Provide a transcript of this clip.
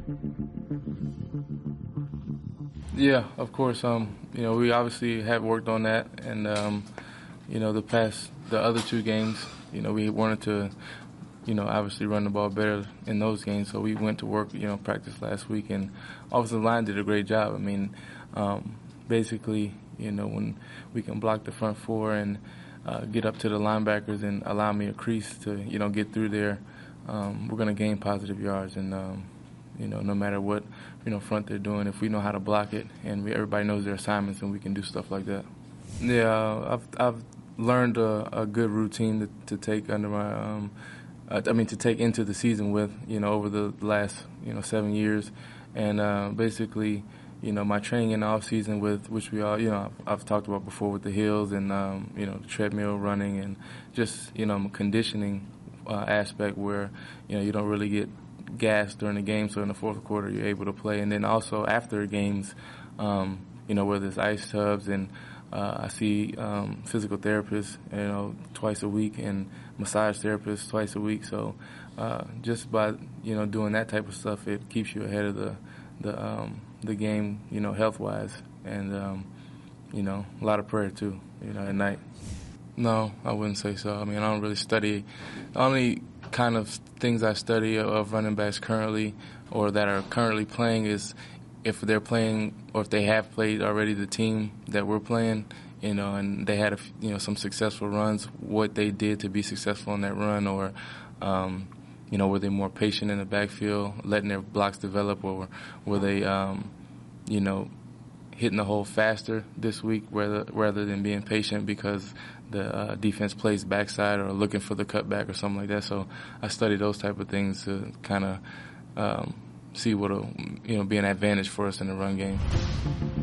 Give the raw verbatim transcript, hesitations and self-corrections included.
Yeah, of course. Um, you know, we obviously have worked on that, and um, you know, the past, the other two games, you know, we wanted to, you know, obviously run the ball better in those games. So we went to work, you know, practice last week, and offensive line did a great job. I mean, um, basically, you know, when we can block the front four and uh, get up to the linebackers and allow me a crease to, you know, get through there, um, we're going to gain positive yards. And um, you know, no matter what, you know, front they're doing, if we know how to block it and we, everybody knows their assignments, and we can do stuff like that. Yeah, I've I've learned a, a good routine to, to take under my, um, uh, I mean, to take into the season with, you know, over the last, you know, seven years, and uh, basically, you know, my training in the off season with, which we all, you know, I've, I've talked about before with the hills and, um, you know, the treadmill running and just, you know, conditioning uh, aspect where, you know, you don't really get gas during the game, so in the fourth quarter you're able to play. And then also after games, um, you know, whether it's ice tubs, and uh, I see um, physical therapists, you know, twice a week, and massage therapists twice a week. So uh, just by, you know, doing that type of stuff, it keeps you ahead of the the um, the game, you know, health wise, and um, you know, a lot of prayer too, you know, at night. No, I wouldn't say so. I mean, I don't really study. The only kind of things I study of running backs currently, or that are currently playing, is if they're playing or if they have played already the team that we're playing, you know, and they had a, you know, some successful runs, what they did to be successful in that run, or um, you know, were they more patient in the backfield, letting their blocks develop, or were they, um, you know, hitting the hole faster this week rather rather than being patient because the uh, defense plays backside or looking for the cutback or something like that. So I study those type of things to kind of um, see what'll, you know, be an advantage for us in the run game.